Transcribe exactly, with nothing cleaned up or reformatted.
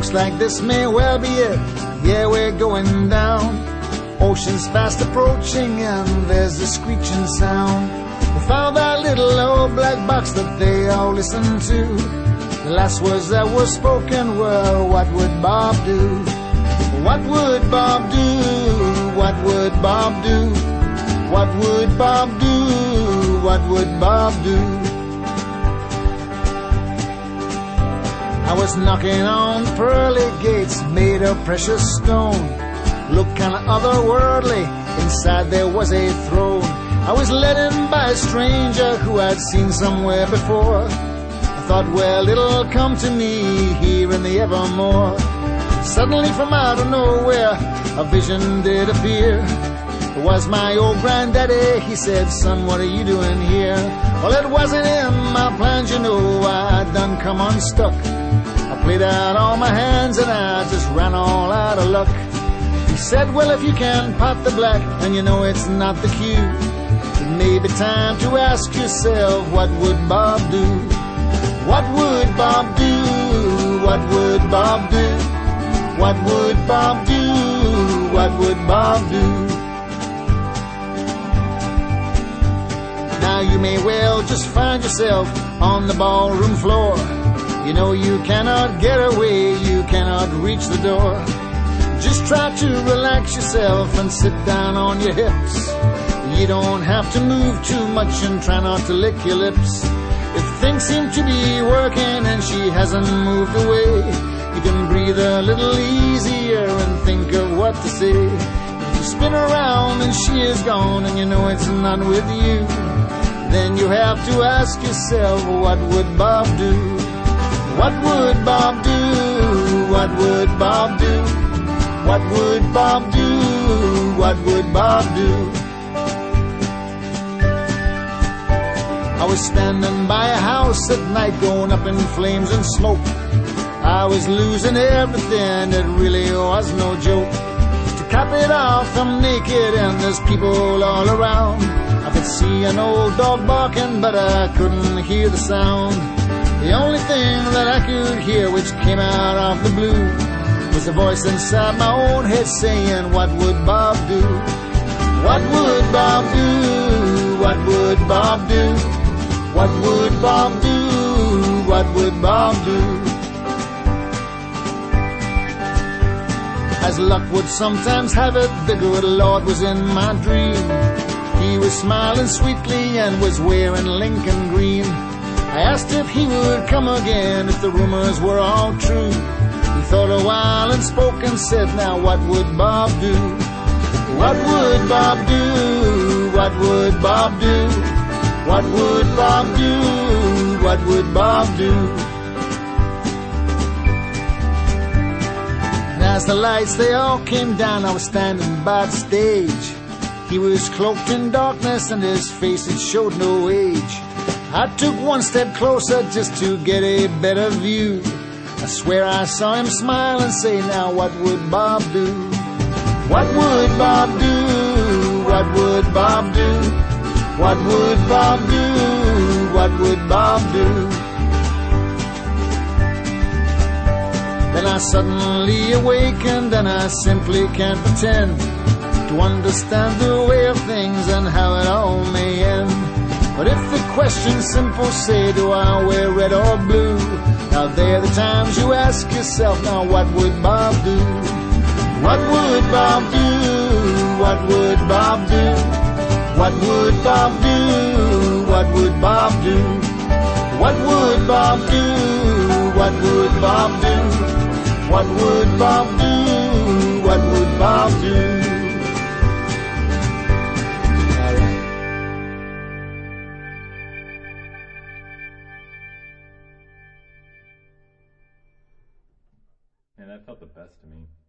Looks like this may well be it. Yeah, we're going down. Ocean's fast approaching and there's a screeching sound. We found that little old black box that they all listen to. The last words that were spoken were, what would Bob do? What would Bob do? What would Bob do? What would Bob do? What would Bob do? I was knocking on pearly gates made of precious stone. Looked kinda otherworldly, inside there was a throne. I was led in by a stranger who I'd seen somewhere before. I thought, well, it'll come to me here in the evermore. Suddenly from out of nowhere, a vision did appear. It was my old granddaddy. He said, son, what are you doing here? Well, it wasn't in my plans, you know, I done come unstuck. I played out all my hands and I just ran all out of luck. He said, well, if you can pot the black and you know it's not the cue, it may be time to ask yourself, what would Bob do? What would Bob do? What would Bob do? What would Bob do? What would Bob do? Now you may well just find yourself on the ballroom floor. You know you cannot get away, you cannot reach the door. Just try to relax yourself and sit down on your hips. You don't have to move too much and try not to lick your lips. If things seem to be working and she hasn't moved away, you can breathe a little easier and think of what to say. If you spin around and she is gone and you know it's not with you, then you have to ask yourself, what would Bob do? What would Bob do? What would Bob do? What would Bob do? What would Bob do? I was standing by a house at night going up in flames and smoke. I was losing everything, it really was no joke. To cap it off, I'm naked and there's people all around. I could see an old dog barking, but I couldn't hear the sound. The only thing that I could hear, which came out of the blue, was a voice inside my own head saying, what would Bob do? What would Bob do? What would Bob do? What would Bob do? What would Bob do? As luck would sometimes have it, the good Lord was in my dream. He was smiling sweetly and was wearing Lincoln green. I asked if he would come again, if the rumors were all true. He thought a while and spoke and said, now what would Bob do? What would Bob do? What would Bob do? What would Bob do? What would Bob do? And as the lights they all came down, I was standing by the stage. He was cloaked in darkness and his face it showed no age. I took one step closer just to get a better view. I swear I saw him smile and say, now what would Bob do? What would Bob do? What would Bob do? What would Bob do? What would Bob do? Then I suddenly awakened and I simply can't pretend to understand the way of things and how it all may end. But if the question's simple, say, do I wear red or blue? Now there are the times you ask yourself, now what would Bob do? What would Bob do? What would Bob do? What would Bob do? What would Bob do? What would Bob do? What would Bob do? What would Bob do? What would Bob do? Man, that felt the best to me.